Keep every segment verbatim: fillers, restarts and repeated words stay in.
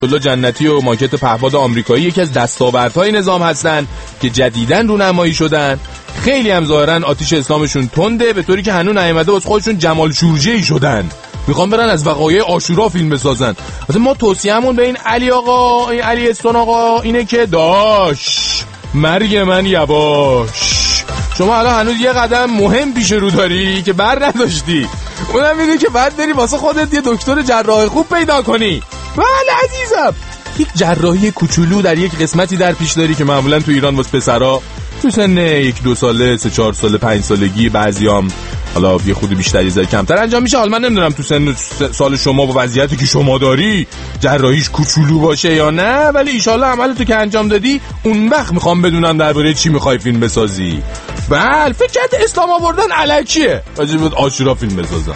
الله جنتی و ماکت پهپاد آمریکایی یکی از دستاوردهای نظام هستن که جدیداً رونمایی شدن. خیلی هم ظاهراً آتش اسلامشون تنده، به طوری که هنوز نیامده واسه خودشون جمال شورجه‌ای شدن، میخوام برن از وقایع عاشورا فیلم بسازن. مثلا ما توصیه‌مون به این علی آقا، این علی استون آقا اینه که داش مرگ من یواش. شما الان هنوز یه قدم مهم پیش رو داری که بر نداشتی، اونم میگه که بعد بری واسه خودت یه دکتر جراح خوب پیدا کنی. بله عزیزم، یک جراحی کوچولو در یک قسمتی در پیش داری که معمولا تو ایران واسه پسرا تو سن یک دو ساله، سه چهار ساله، پنج سالگی، بعضیام حالا یه خود بیشتر یه ذره کمتر انجام میشه. حالا من نمیدونم تو سن سال شما و وضعیتی که شما داری جراحیش کوچولو باشه یا نه، ولی ان شاءالله عملتو که انجام دادی اون وقت میخوام بدونم درباره چی میخوای فیلم بسازی. بله فکر کرده اسلام آوردن الکیه واجب عاشورا فیلم بسازم.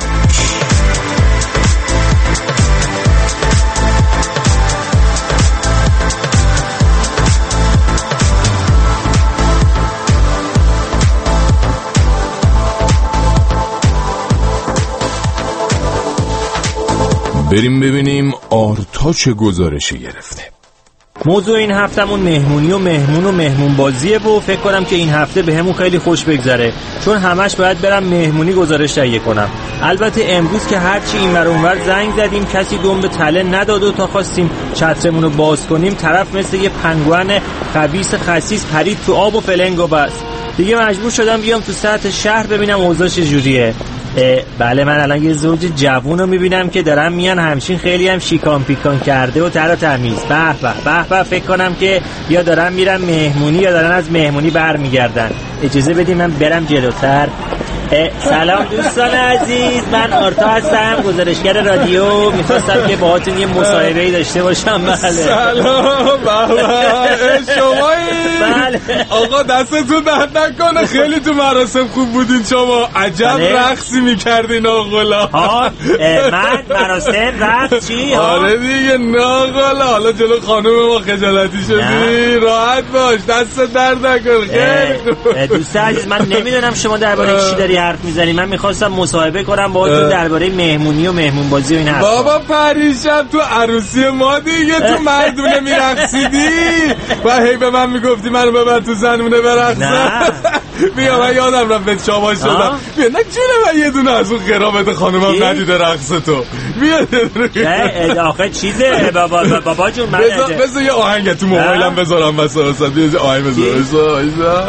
بریم ببینیم آرتا چه گزارشی گرفته. موضوع این هفتمون مهمونی و مهمون و مهمون بازیه و فکر کنم که این هفته به همون خیلی خوش بگذره، چون همش باید برم مهمونی گزارش تهیه کنم. البته امروز که هرچی این ور اونور زنگ زدیم کسی دم به تله نداد و تا خواستیم چترمون رو باز کنیم طرف مثل یه پنگوان خبیث خسیس پرید تو آب و فلنگ و بس. دیگه مجبور شدم بیام تو سطح شهر ببینم اوضاع چجوریه. بله من الان یه زوج جوون رو میبینم که دارن میان همشین خیلی هم شیکان پیکان کرده و تر و تمیز. به به به به، فکر کنم که یا دارن میرن مهمونی یا دارن از مهمونی برمیگردن. اجازه بدید من برم جلوتر. سلام دوستان عزیز، من آرتا هستم، گزارشگر رادیو. میخواستم که باهاتون یه مصاحبه‌ای داشته باشم. بله سلام. بله شمایی؟ بله آقا دستتون درد نکنه، خیلی تو مراسم خوب بودین شما، عجب رقصی میکردین ناقلا. ها من مراسم رقص چی؟ آره دیگه ناقلا، حالا جلو خانم ما خجالتی شدی؟ راحت باش، دست درد نکنه. خیلی دوست عزیز من نمیدونم شما درباره چی داری حرف میزنی. من میخواستم مصاحبه کنم باهاتون درباره مهمونی و مهمون بازی و این حرفا. بابا پریشب تو عروسی ما دیگه تو مردونه میرقصیدی و هی به من میگفتی منو ببر تو زنونه برقصم. بیا من یادم رفت به شما شدم. بیا نه جونه من یه دونه از اون قرابت خانمم ندیده رقص تو. بیا آخه چیزه بابا بابا جون من بذار یه آهنگ تو موبایلم بذارم مثلا وسط. بیا آهنگ بذار.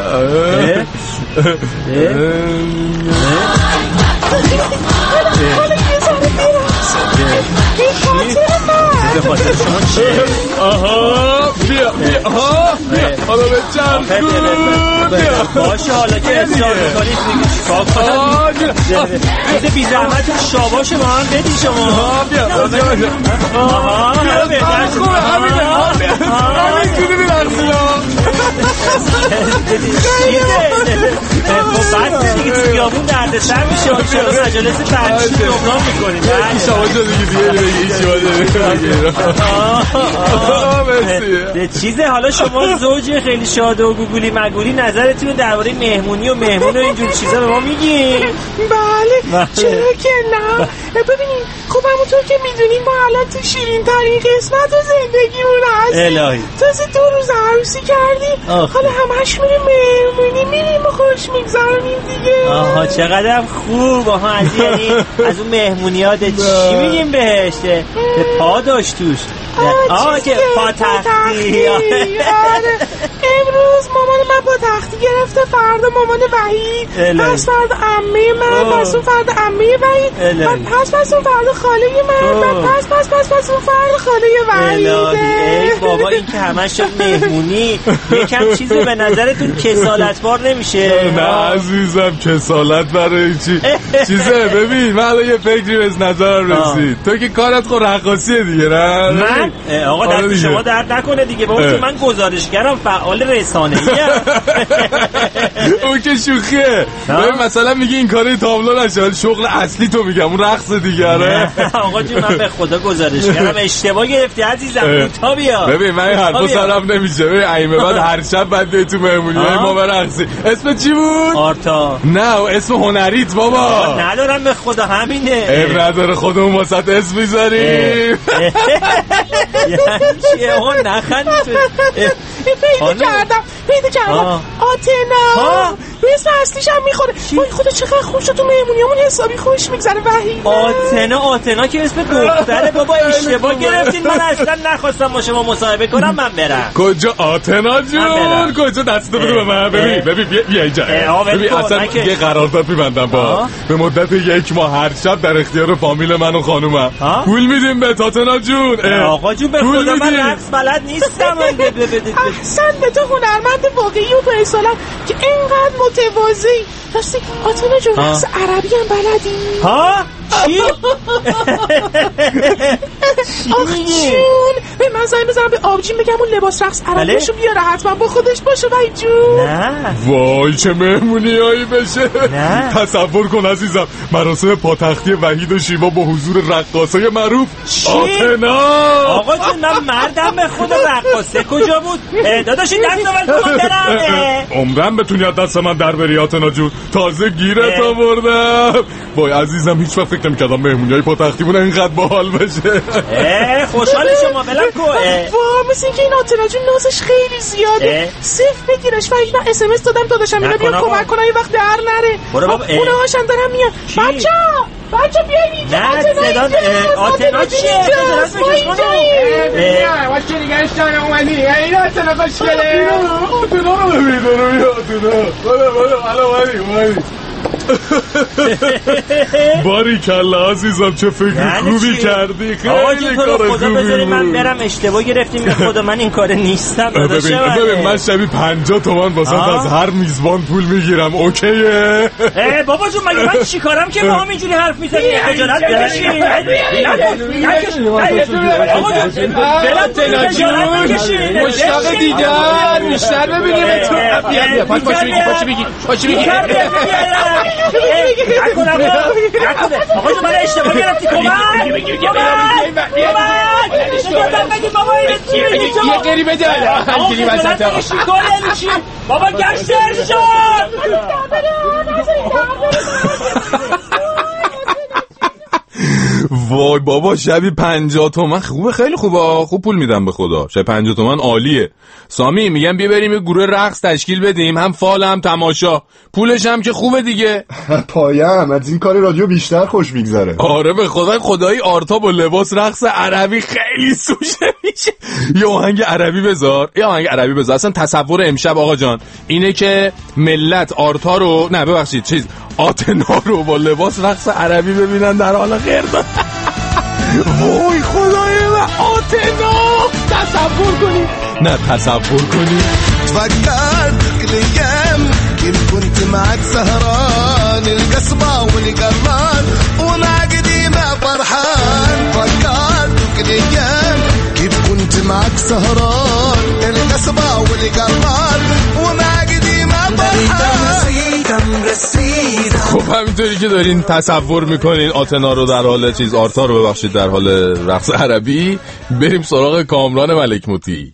به خاطر شما چه؟ آها بیا بیا آها حالا به چند بیا باشه حالا که اصرار میکنید میگه چیکار کنم؟ چیز بی زحمت شاباش با هم بدی شما. آها بیا آها بیا بیا همینه همین کنی بیرقصی ها خب بس دیگه تو بیابون درد سر میشه و چرا مجالس ترچی جبران میکنیم. شما چه دیگه دیگه دیگه ایشی باید چیزه. حالا شما زوج خیلی شاده و گوگولی مگولی نظرتون درباره مهمونی و مهمون و اینجور چیزا به ما میگین؟ بله چرا که نه. ببینین خب همونطور که میدونین ما الان تو شیرین ترین قسمت و زندگیمون هستیم. الهی تازه دو روز عروسی کردیم، حالا همش میریم مهمونی میریم و خوش میگذارونیم دیگه. آها چقدر خوب. آها از یعنی از اون مهمونیات چی میگیم بهش؟ به پا داشت توش. آه که پا تختی. امروز مامان من پا تختی گرفته، فردا مامان وحید، پس فردا عمه من، پس اون فردا عمه وحید، پس پس اون فردا خاله من، پس پس پس پس اون فردا خاله وحید. ای بابا این که همش شد مهمونی. یکم چیزی به نظرتون کسالتبار نمیشه؟ نه عزیزم کسالت برای چی؟ چیزه ببین من الان یه فکری به نظرم رسید. تو که کارت خود رقاصیه دیگه نه؟ من آقا دست شما درد نکنه دیگه بابا، چون من گزارشگرم فعال رسانه‌ایم. اون که شوخیه. ببین مثلا میگی این کاری تابلو نشه، شغل اصلی تو میگم اون رقص دیگه. آقا جون من به خدا گزارشگرم، اشتباه گرفتی عزیزم. تا بیا ببین من این حرفا سرم نمیشه. ببین ایمه بعد هر شب بعد بیای تو مهمونی ما برقصی. اسم چی بود؟ آرتا. نه اسم هنریت بابا. ندارم به خدا همینه. اب نداره خودمون واسط اسم میذاریم. چیه ها نخند پیدا کردم پیدا کردم آتنا به اسم اصلیش هم میخوره. وای خدا چقدر خوب شد تو مهمونیامون حسابی خوش میگذره. وحید آتنا آتنا که اسم دختره بابا اشتباه گرفتین. من اصلا نخواستم با شما مصاحبه کنم. من برم. کجا آتنا جون کجا دست بده به من. ببین ببین بیا اینجا. ببین اصلا یه قرارداد می‌بندم با به مدت یک ماه هر شب در اختیار فامیل من و خانومم پول میدیم به آتنا جون. آقا جون به خدا من رقص بلد نیستم. احسن به تو هنرمند واقعی و پرسنل که اینقدر متواضعی. راستی آتنا جون رقص عربی هم بلدی؟ ها چی؟ آخ جون به من زنگ بزنم به آبجین بگم اون لباس رقص عربیشو بیاره حتما با خودش باشه. وای جون نه وای چه مهمونیایی بشه. تصور کن عزیزم مراسم پاتختی وحید و شیوا با حضور رقاصای معروف آتنا. آقا جون من مردم به خدا رقاصه کجا بود؟ داداشی دست اول کن برم. عمرم بتونی از دست من در بری آتنا جون. تازه گیرت آوردم. وای عزیزم هیچ وقت فکر نمی‌کردم مهمونیای پاتختیمون اینقدر باحال بشه. خوشحال شما بلم کو. وا مثل اینکه این آتنا جون نازش خیلی زیاده. صف بگیرش. ولی من اس ام اس دادم داداشم اینا بیان کمک کنن یه وقت در نره. اونها هاشم دارم میان. بچا بچا بیاین اینجا. نه صدا آتنا چیه؟ نه واسه نگاش دارم اومدی. این آتنا خوشگله. آتنا رو ببین آتنا. بالا بالا بالا اومدی اومدی. باریکلا عزیزم چه فکر خوبی کردی. خیلی کار خوبی بود. من برم اشتباه گرفتیم به خدا من این کار نیستم. ببین ببین من شبی پنجاه تومن واسه از هر میزبان پول میگیرم. اوکیه بابا جون مگه من چیکارم که با هم اینجوری حرف میزنی؟ خجالت بکشی. آتنا جون مشتاق دیدار بیشتر ببینیم تو. بیا بیا پاش پاش بگی پاش بگی پاش بگی. نکنم نکنه. آقا جو من اشتباه گرفتی. کمک یه قری بده هنگیری وسط بابا گشت ارشاد. وای بابا شبی پنجاه تومن خوبه خیلی خوبه. خوب پول میدم به خدا. شب پنجاه تومن عالیه. سامی میگم بیا بریم یه گروه رقص تشکیل بدیم. هم فال هم تماشا. پولش هم که خوبه دیگه. پایم از این کار رادیو بیشتر خوش میگذره. آره به خدا خدایی آرتا با لباس رقص عربی خیلی سوشه میشه. یه آهنگ عربی بذار. یه آهنگ عربی بذار. اصلا تصور امشب آقا جان اینه که ملت آرتا رو نه ببخشید چیز آتنا رو با لباس رقص عربی ببینن در حال قرد. وای خدای من آتنا تصور کنی نه تصور کنی. تفكرت كل ايام كيف كنت معك سهران القصبة والقران وانا قديمة فرحان. فكرت كل ايام كيف كنت معك سهران القصبة والقران وانا قديمة فرحان. خب همینطوری که دارین تصور میکنین آتنا رو در حال چیز آرتا رو ببخشید در حال رقص عربی. بریم سراغ کامران ملک موتی.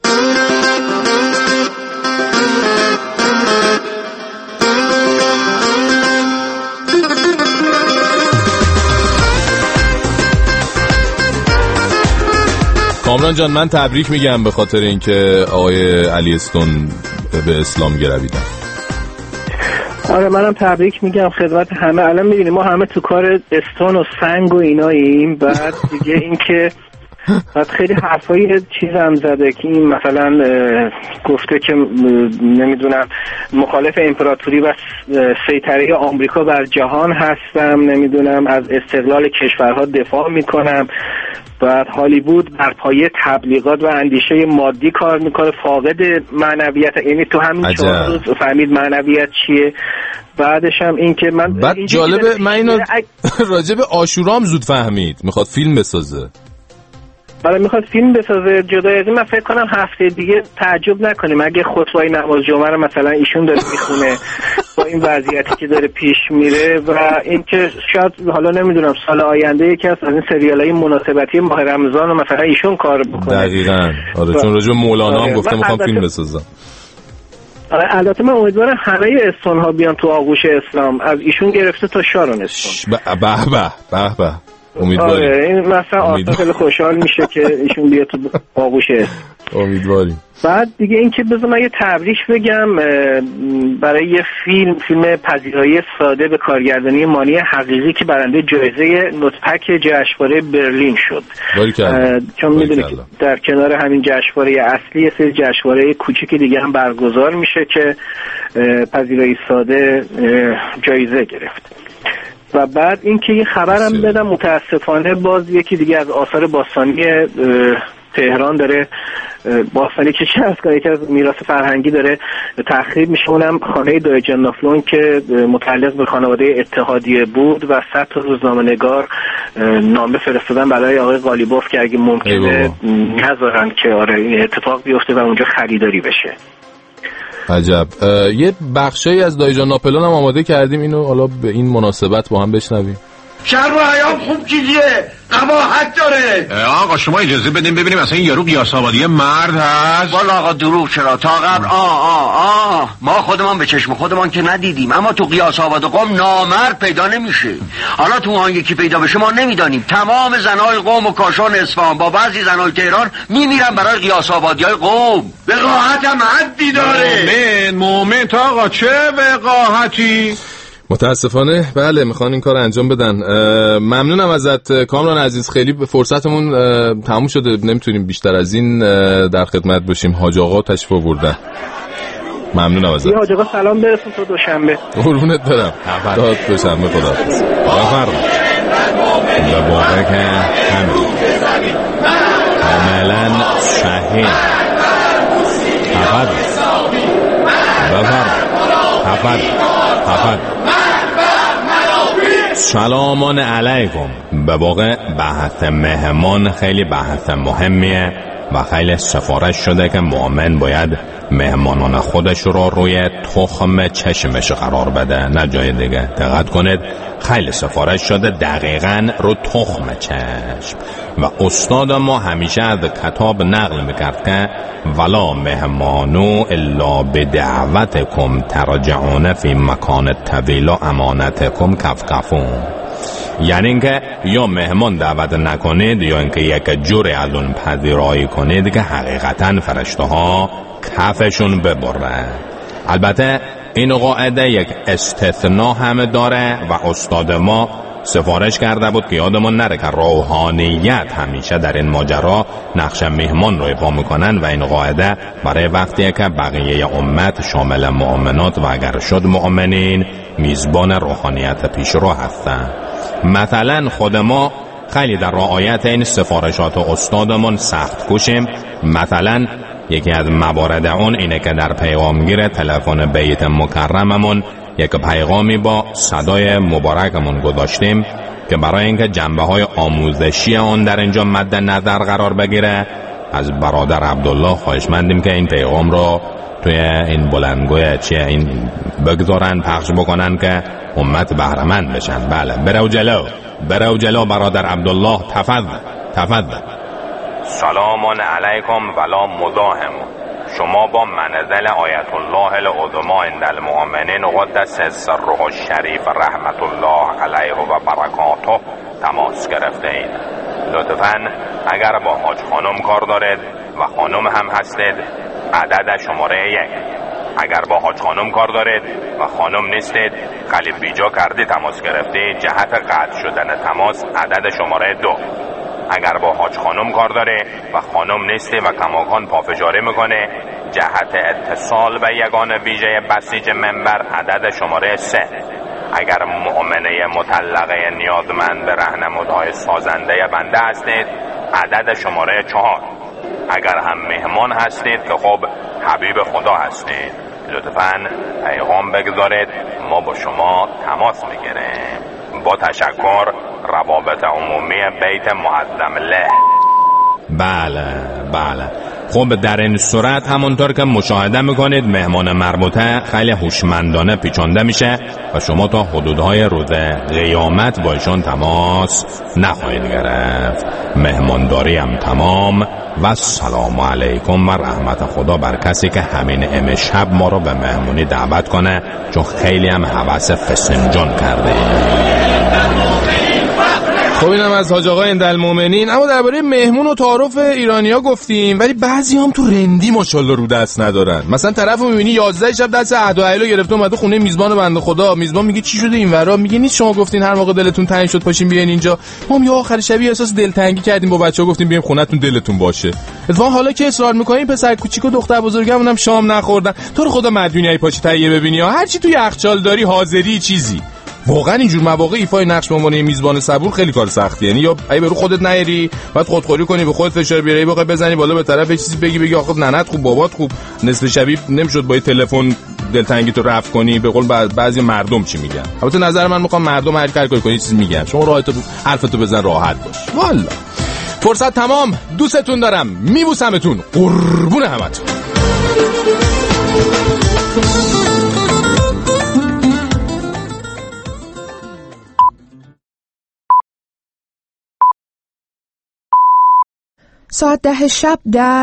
کامران جان من تبریک میگم به خاطر اینکه آقای علی استون به اسلام گرویدن. آره منم تبریک میگم خدمت همه. الان میبینیم ما همه تو کار استون و سنگ و ایناییم. بعد دیگه این که بعد خیلی حرفای چیزم زده که این مثلا گفته که نمیدونم مخالف امپراتوری و سیطره آمریکا بر جهان هستم، نمیدونم از استقلال کشورها دفاع میکنم. بعد هالیوود بر پایه تبلیغات و اندیشه مادی کار میکنه، فاقد معنویت. یعنی تو همین چهار روز فهمید معنویت چیه. بعدش هم این که من بعد جالبه من اینو راجع به عاشورام زود فهمید میخواد فیلم بسازه. برای میخواد فیلم بسازه. جدای از این من فکر کنم هفته دیگه تعجب نکنیم اگه خطبه نماز جمعه رو مثلا ایشون داره میخونه با این وضعیتی که داره پیش میره. و اینکه شاید حالا نمیدونم سال آینده یکی از این سریالای مناسبتی ماه رمضان رو مثلا ایشون کار بکنه. دقیقاً آره چون راجع به مولانا هم گفته میخوام فیلم بسازم. البته من امیدوارم همه استون ها بیان تو آغوش اسلام، از ایشون گرفته تا شارون استون. به به به به امیدواریم. آره این مثلا آسا خیلی خوشحال میشه که ایشون بیاد تو آغوشه. امیدواریم. بعد دیگه این که بذار من یه تبریک بگم برای یه فیلم فیلم پذیرایی ساده به کارگردانی مانی حقیقی که برنده جایزه نوتپک جشنواره برلین شد. چون میدونید در کنار همین جشنواره اصلی یه سری جشنواره کوچیک دیگه هم برگزار میشه که پذیرایی ساده جایزه گرفت. و بعد اینکه یه خبرم بدم متاسفانه باز یکی دیگه از آثار باستانی تهران داره باستانی که چه از کنه یکی از میراث فرهنگی داره تخریب میشه، اونم خانه دای جنافلون که متعلق به خانواده اتحادیه بود و صد تا روزنامه‌نگار نامه فرستادن برای آقای قالیباف که اگه ممکنه نذارن که آره این اتفاق بیفته و اونجا خریداری بشه. عجب. یه بخشی از دای جان ناپلون هم آماده کردیم، اینو حالا به این مناسبت با هم بشنویم. شرم و حیام خوب چیزیه، قباحت داره. آقا شما اجازه بدیم ببینیم اصلا این یارو قیاس آبادی مرد هست؟ والا آقا دروغ چرا تا قبل آه آه آه ما خودمان به چشم خودمان که ندیدیم، اما تو قیاس آباد قوم نامرد پیدا نمیشه. حالا تو آن یکی پیدا بشه ما نمیدانیم. تمام زنای قوم و کاشان اصفهان با بعضی زنای تهران میمیرن برای قیاس آبادیای قوم. وقاحت هم حدی داره. مومن مومن تا آقا چه وقاحتی؟ متاسفانه بله میخوان این کار انجام بدن. ممنونم ازت کامران عزیز، خیلی فرصتمون تموم شده، نمیتونیم بیشتر از این در خدمت باشیم. حاج آقا تشریف آوردن. ممنونم ازت. حاج آقا سلام برسون تا دوشنبه. قربونت برم. تا دوشنبه خداحافظ. بفرمایید. به واقع که همین کاملا صحیح. تفضل. بفرمایید. تفضل. تفضل. سلامان علیکم. به واقع بحث مهمان خیلی بحث مهمیه و خیلی سفارش شده که مؤمن باید مهمانان خودش رو روی تخم چشمش قرار بده، نه جای دیگه. دقت کنید خیلی سفارش شده دقیقاً رو تخم چشم. و استاد ما همیشه از کتاب نقل میکرد که ولا مهمانو الا بدعوتکم ترجعون فی مکان طویل و امانتکم کفکفون. یعنی اینکه یا مهمان دعوت نکنید یا اینکه یک جوری از اون پذیرایی کنید که حقیقتاً فرشته ها کفشون ببره. البته این قاعده یک استثناء هم داره و استاد ما سفارش کرده بود که یادمون نره که روحانیت همیشه در این ماجرا نقش مهمان رو ایفا میکنن و این قاعده برای وقتیه که بقیه امت شامل مؤمنات و اگر شد مؤمنین میزبان روحانیت پیشرو هستن. مثلا خود ما خیلی در رعایت این سفارشات استادمون سخت کوشیم. مثلا یکی از موارد اون اینه که در پیغامگیر تلفن بیت مکرممون یک پیغامی با صدای مبارکمون گذاشتیم که برای اینکه جنبه های آموزشی آن در اینجا مد نظر قرار بگیره از برادر عبدالله خواهشمندیم که این پیغام رو توی این بلندگوی چیه این بگذارن پخش بکنن که امت بهره‌مند بشن. بله برو جلو برو جلو برادر عبدالله. تفضل تفضل. سلام علیکم ولا مزاحم. شما با منزل آیت الله العظمی عند المؤمنین قدس سره الشریف رحمت الله علیه و برکاته تماس گرفته اید. لطفاً اگر با حاج خانم کار دارید و خانم هم هستید عدد شماره یک. اگر با حاج خانم کار دارید و خانم نیستید خیلی بیجا کردی تماس گرفتی جهت قطع شدن تماس عدد شماره دو. اگر با حاج خانم کار داره و خانم نیستی و کماکان پافشاری میکنه جهت اتصال به یگان ویژه بسیج منبر عدد شماره سه. اگر مؤمنه مطلقه نیازمند به راهنمودهای سازنده بنده هستید عدد شماره چهار. اگر هم مهمان هستید که خب حبیب خدا هستید لطفاً پیغام بگذارید ما با شما تماس میگیریم. با تشکر. روابط عمومی بیت معظم له. بله بله. خب در این صورت همونطور که مشاهده میکنید مهمان مربوطه خیلی هوشمندانه پیچانده میشه و شما تا حدودهای روز قیامت با ایشون تماس نخواهید گرفت. مهمانداری هم تمام و سلام علیکم و رحمت خدا بر کسی که همین امشب ما رو به مهمونی دعوت کنه چون خیلی هم هوس فسنجان کرده. خب اینم از حاج آقا اندالمؤمنین. اما درباره مهمون و تعارف ایرانیا گفتیم، ولی بعضی هم تو رندی ماشاءالله رو دست ندارن. مثلا طرفو میبینی یازده شب دست عهد و عهلو گرفته اومده خونه میزبان بنده خدا. میزبان میگه چی شده اینورا؟ میگه نیست شما گفتین هر موقع دلتون تنگ شد پاشین بیاین اینجا. ما هم یه آخر شبی احساس دلتنگی کردیم با بچه‌ها گفتیم بیایم خونه‌تون دلتون باشه. اتفاقا حالا که اصرار می‌کنین پسر کوچیک و دختر بزرگمون هم شام نخوردن. تو رو خدا مدیونی پاشی تهیه ببینی ها، هر چی تو یخچال داری حاضری چیزی. واقعا اینجور مواقع ایفای نقش به عنوان میزبان صبور خیلی کار سختیه. یعنی یا ای برو خودت نیاری، بعد خودخوری کنی، به خودت فشار بیاری، بخوای بزنی بالا به طرف چیزی بگی بگی آخه ننت خوب بابات خوب، نصف شبی نمیشد با تلفن دلتنگی تو رفع کنی. به قول بعضی مردم چی میگن؟ البته نظر من میخوام مردم هر کاری کنی چیزی میگن، شما راحت حرفتو بزن راحت باش. والا فرصت تمام، دوستتون دارم، میبوسمتون، قربون همتون. ساعت ده شب در